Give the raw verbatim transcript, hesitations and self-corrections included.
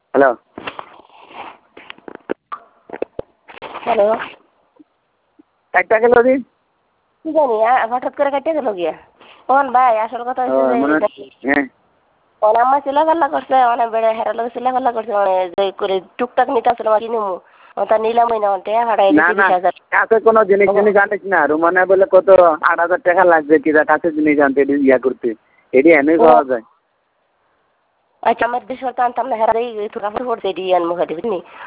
hello hello একটা গেল দিন কি জানি হঠাৎ করে কেটে গেল গিয়া কোন ভাই আসল কথা হচ্ছে যে অনেক আমার চিলাগাল্লা করছে অনেক বেড়ে হেরার লোক চিলাগাল্লা করছে মানে যে করে টুকটাক নিতে আসলে আমার কিনুমু তা নিলামই না টেয়া হারাই দিচ্ছি বিশ হাজার কাছে কোনো জিনিস জিনিস আনিস না রুমানে বলে কত আট হাজার টাকা লাগবে কিরা কাছে জিনিস আনতে এটি ইয়া করতে এটি এনে পাওয়া যায় আচ্ছা আমার দেশ আনতাম না হেরাই পড়ছে এটি আনবো খাটি বুঝলি